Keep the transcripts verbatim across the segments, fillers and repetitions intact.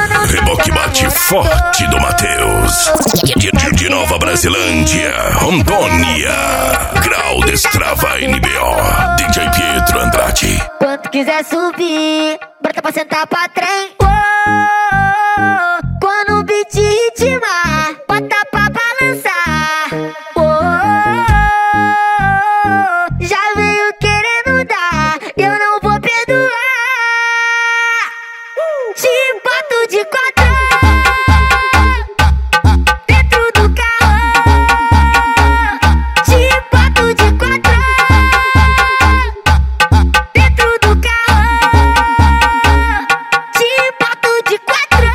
Reboque bate forte do Matheus. De, de, de Nova Brasilândia, Rondônia. Grau Destrava N B O. D J Pietro Andrade. Quando quiser subir, brota pra sentar pra trem. Oh, oh, oh. Quando o beat ritmar, bota pra balançar. Oh, oh, oh. Já veio querendo dar, eu não vou perdoar. Te boto de quatro dentro do carro. Te boto de quatro dentro do carro. Te boto de quatro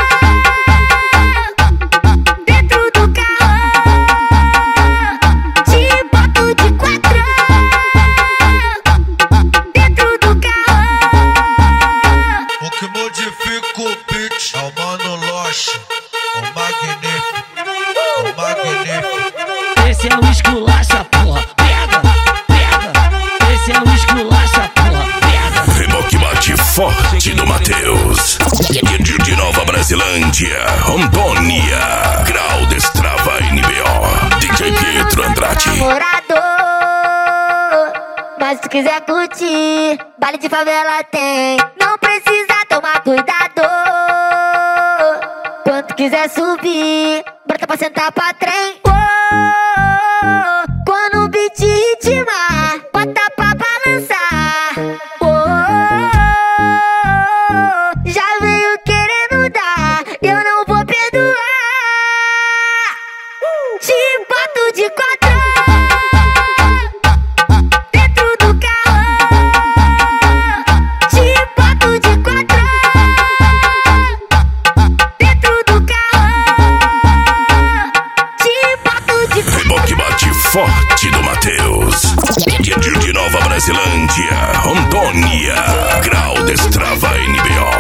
dentro do carro. Te boto de quatro dentro do carro. O que modifica o beat é o Mano Loche, o magnífico, o magnífico. Esse é o esculacha, porra, pega, pega. Esse é o esculacha, porra, pega. Reboque bate forte do Matheus. De, de, de Nova Brasilândia, Rondônia. Grau Destrava N B O. D J Pietro Andrade. Morador, mas se tu quiser curtir, baile de favela tem. Não precisa tomar cuidado. Quando quiser subir, brota pra sentar pra trem. Oh, oh, oh. Quando o beat ritmar, bota pra balançar. Oh, oh, oh. Já veio querendo dar, eu não vou perdoar. Te boto de quatro dentro do carro. Te boto de quatro dentro do carro. Te boto de quatro. Reboque bate forte do Matheus. De, de, de Nova Brasilândia, Rondônia. Grau Destrava N B O.